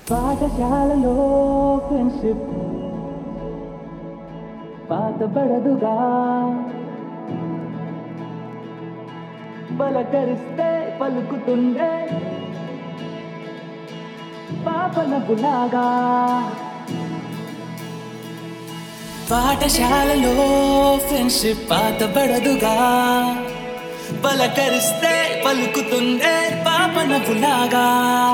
పాఠశాలలో ఫ్రెండ్షిప్ పాతబడదుగా, పలకరిస్తే పలుకుతుండే పాపనపులాగా. పాఠశాలలో ఫ్రెండ్షిప్ పాతబడదుగా, పలకరిస్తే పలుకుతుండే పాపనపులాగా.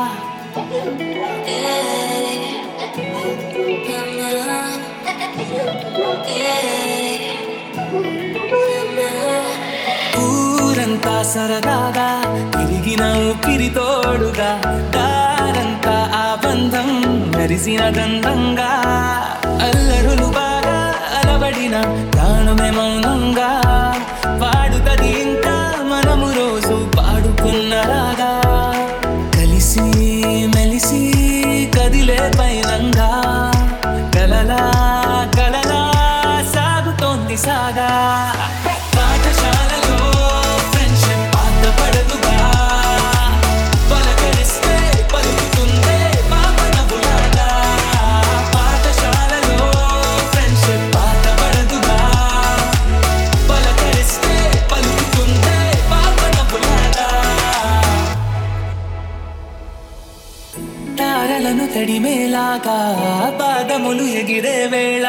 ఊరంతా సరదాగా తిరిగిన ఊపిరి తోడుగా, దారంతా ఆ బంధం మెరిసిన గంధంగా. అల్లరులు బాగా అలవడిన ప్రాణమే మౌనంగా, పాడుతది ఇంకా మనము రోజు పాడుకున్నలాగా. కలిసి మెలిసి కదిలే పైనంగా, కలలా కలలా సాగుతోంది సాగా. పాఠశాలలో ఫ్రెండ్షిప్ పాతబడదుగా, పలకరిస్తే పలుకుతుందే పాపనపులాగా. పాఠశాలలో ఫ్రెండ్షిప్ పాతబడదుగా, పలకరిస్తే పలుకుతుందే పాపనపులాగా. తారలను తడిమేలాగా పాదములు ఎగిరే వేళ,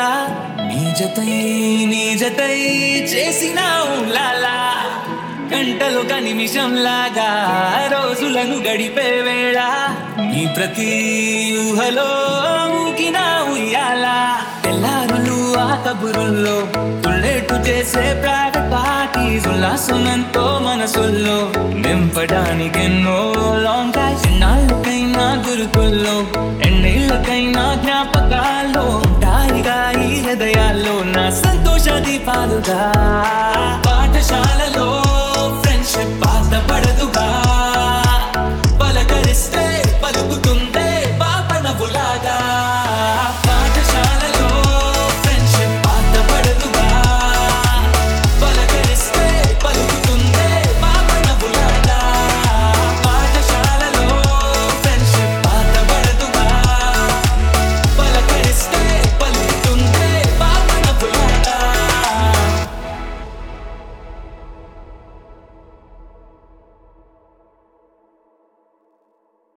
నీ జతై చేసిన లాలా. గంటలు ఒక నిమిషంలాగా రోజులను గడిపే వేళ, నీ ప్రతి ఊహలో ఊగిన ఉయ్యాల. తెల్లారులు ఆ కబురుల్లో తుళ్ళేటు చేసే ప్రైవేట్ పార్టీస్, ఉల్లాసనంతో మనసుల్లో నింపడానికెన్నో లాంగ్ డ్రైవ్స్. ఎన్నాళ్ళకైనా గురుకుల్లో ఎన్నేళ్ళకైనా జ్ఞాపకాల్లో ఉంటాయిగా ఈ హృదయాల్లో నా సంతోష దీపాలుగా. పాఠశాలలో